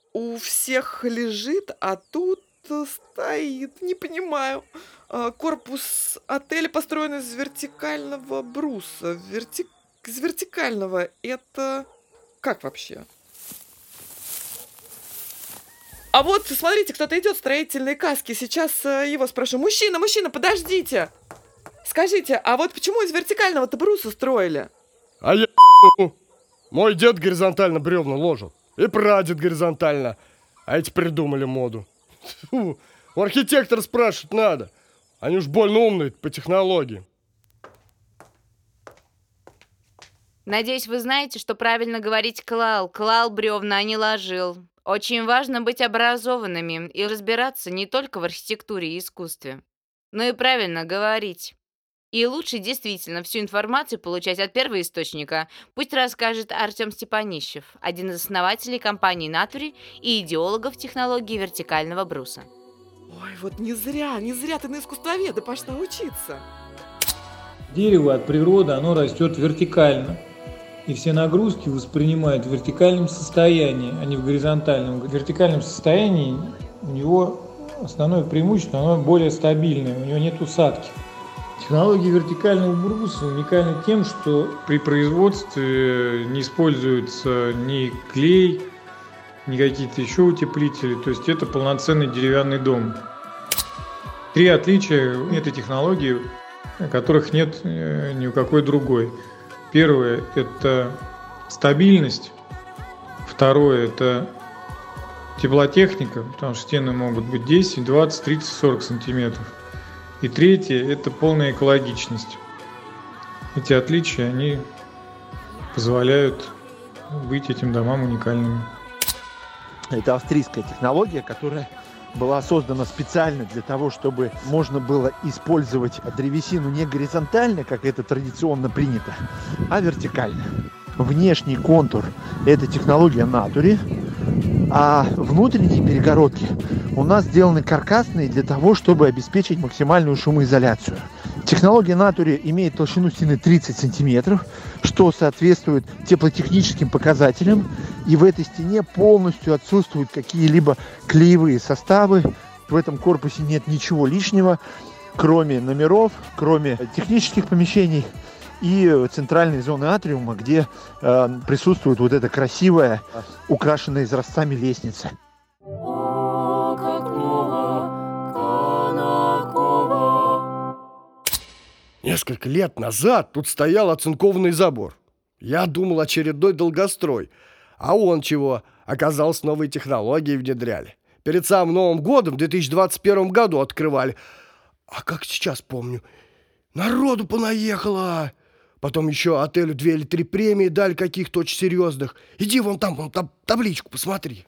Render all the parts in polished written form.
у всех лежит, а тут стоит. Не понимаю. Корпус отеля построен из вертикального бруса. Из вертикального. Это как вообще? А вот, смотрите, кто-то идет в строительной каске. Сейчас его спрошу. Мужчина, мужчина, подождите! Скажите, а вот почему из вертикального-то бруса строили? А я мой дед горизонтально бревна ложил. И прадед горизонтально. А эти придумали моду. Фу, у архитектора спрашивать надо. Они уж больно умные по технологии. Надеюсь, вы знаете, что правильно говорить «клал». Клал бревна, а не ложил. Очень важно быть образованными и разбираться не только в архитектуре и искусстве, но и правильно говорить. И лучше действительно всю информацию получать от первоисточника. Пусть расскажет Артем Степанищев, один из основателей компании «Натури» и идеологов технологии вертикального бруса. Ой, вот не зря ты на искусствоведа пошла учиться. Дерево от природы, оно растет вертикально. И все нагрузки воспринимает в вертикальном состоянии, а не в горизонтальном. В вертикальном состоянии у него основное преимущество, оно более стабильное, у него нет усадки. Технология вертикального бруса уникальна тем, что при производстве не используется ни клей, ни какие-то еще утеплители, то есть это полноценный деревянный дом. 3 отличия этой технологии, которых нет ни у какой другой. Первое – это стабильность. Второе – это теплотехника, потому что стены могут быть 10, 20, 30, 40 сантиметров. И третье – это полная экологичность. Эти отличия, они позволяют быть этим домам уникальными. Это австрийская технология, которая была создана специально для того, чтобы можно было использовать древесину не горизонтально, как это традиционно принято, а вертикально. Внешний контур – это технология Натури, а внутренние перегородки у нас сделаны каркасные для того, чтобы обеспечить максимальную шумоизоляцию. Технология Натури имеет толщину стены 30 сантиметров, что соответствует теплотехническим показателям, и в этой стене полностью отсутствуют какие-либо клеевые составы. В этом корпусе нет ничего лишнего, кроме номеров, кроме технических помещений и центральной зоны атриума, где присутствует вот эта красивая, украшенная изразцами лестница. Несколько лет назад тут стоял оцинкованный забор. Я думал, очередной долгострой. А он чего? Оказалось, новые технологии внедряли. Перед самым Новым годом в 2021 году открывали. А как сейчас помню, народу понаехало. Потом еще отелю 2 или 3 премии дали каких-то очень серьезных. Иди вон там табличку посмотри.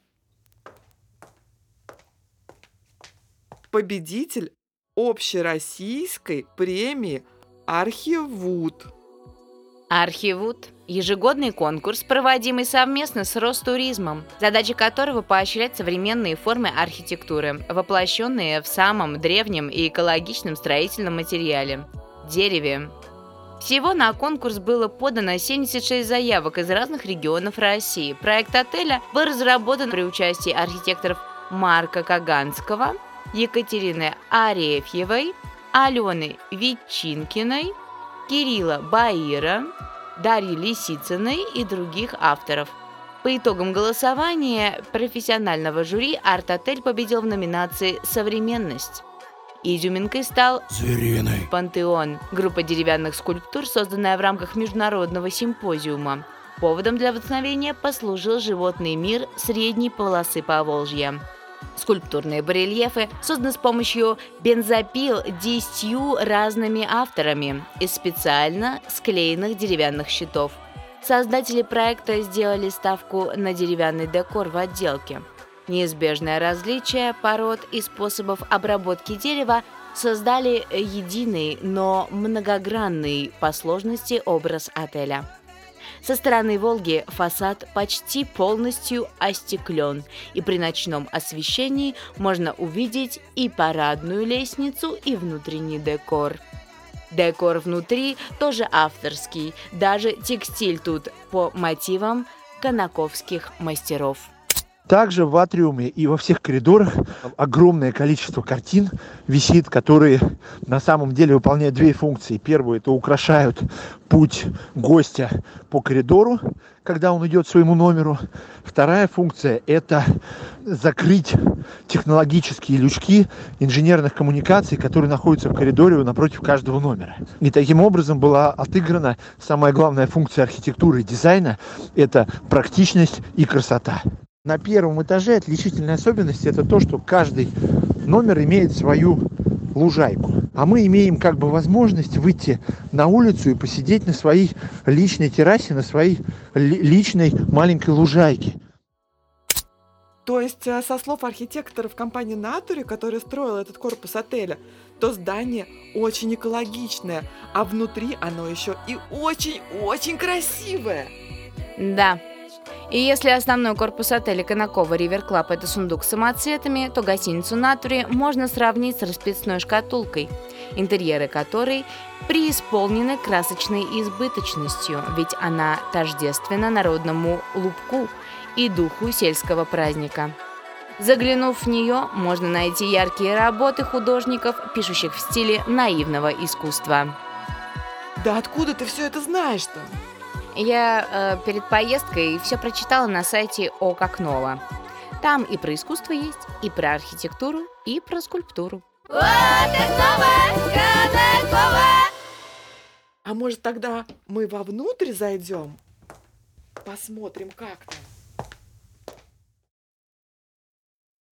Победитель общероссийской премии «Архивуд». Архивуд – ежегодный конкурс, проводимый совместно с Ростуризмом, задача которого – поощрять современные формы архитектуры, воплощенные в самом древнем и экологичном строительном материале – дереве. Всего на конкурс было подано 76 заявок из разных регионов России. Проект отеля был разработан при участии архитекторов Марка Каганского, Екатерины Арефьевой, Алены Ветчинкиной, Кирилла Баира, Дарьи Лисицыной и других авторов. По итогам голосования профессионального жюри арт-отель победил в номинации «Современность». Изюминкой стал «Звериный Пантеон» – группа деревянных скульптур, созданная в рамках международного симпозиума. Поводом для вдохновения послужил животный мир средней полосы Поволжья. Скульптурные барельефы созданы с помощью бензопил 10 разными авторами из специально склеенных деревянных щитов. Создатели проекта сделали ставку на деревянный декор в отделке. Неизбежное различие пород и способов обработки дерева создали единый, но многогранный по сложности образ отеля. Со стороны Волги фасад почти полностью остеклен, и при ночном освещении можно увидеть и парадную лестницу, и внутренний декор. Декор внутри тоже авторский, даже текстиль тут по мотивам конаковских мастеров. Также в атриуме и во всех коридорах огромное количество картин висит, которые на самом деле выполняют две функции. Первую — это украшают путь гостя по коридору, когда он идет к своему номеру. Вторая функция — это закрыть технологические лючки инженерных коммуникаций, которые находятся в коридоре напротив каждого номера. И таким образом была отыграна самая главная функция архитектуры и дизайна — это практичность и красота. На первом этаже отличительная особенность — это то, что каждый номер имеет свою лужайку. А мы имеем как бы возможность выйти на улицу и посидеть на своей личной террасе, на своей личной маленькой лужайке. То есть, со слов архитекторов компании Натуре, которая строила этот корпус отеля, то здание очень экологичное, а внутри оно еще и очень-очень красивое. Да. И если основной корпус отеля Конакова Ривер Клаб — это сундук с самоцветами, то гостиницу Натуре можно сравнить с расписной шкатулкой, интерьеры которой преисполнены красочной избыточностью, ведь она тождественна народному лубку и духу сельского праздника. Заглянув в нее, можно найти яркие работы художников, пишущих в стиле наивного искусства. Да откуда ты все это знаешь-то? Я перед поездкой все прочитала на сайте О как Ново. Там и про искусство есть, и про архитектуру, и про скульптуру. А может тогда мы вовнутрь зайдем? Посмотрим, как там.